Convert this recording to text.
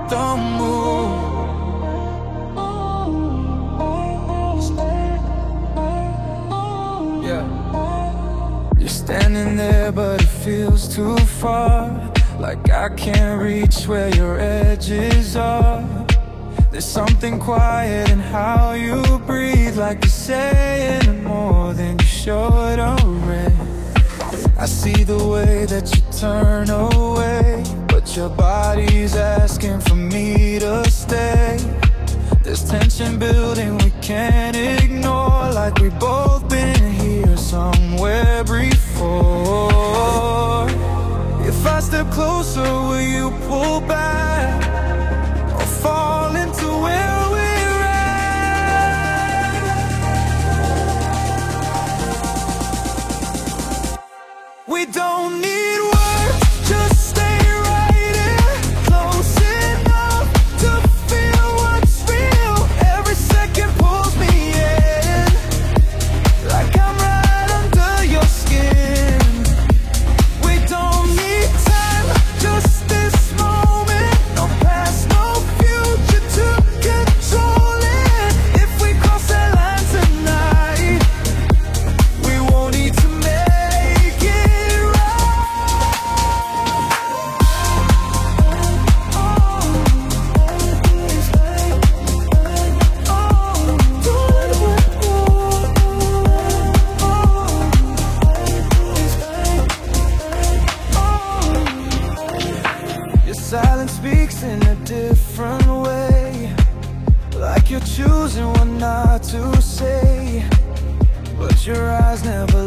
the moon. You're standing there but it feels too far, like I can't reach where your edges are. There's something quiet in how you breathe, like you're saying more than you should already. I see the way that you turn away, but your body's asking for me to stay. There's tension building we can't ignore, like we've both been here somewhere before. If I step closer, will you pull back or fall into where we're at? We don't need words, just stay right here, close enough to feel what's real. Every second pulls me in, like I'm right under your skin. We don't need time, just this moment. No past, no future to control it. If we cross that line tonight, we won't need to make it Your silence speaks in a different way, like you're choosing what not to say, but your eyes never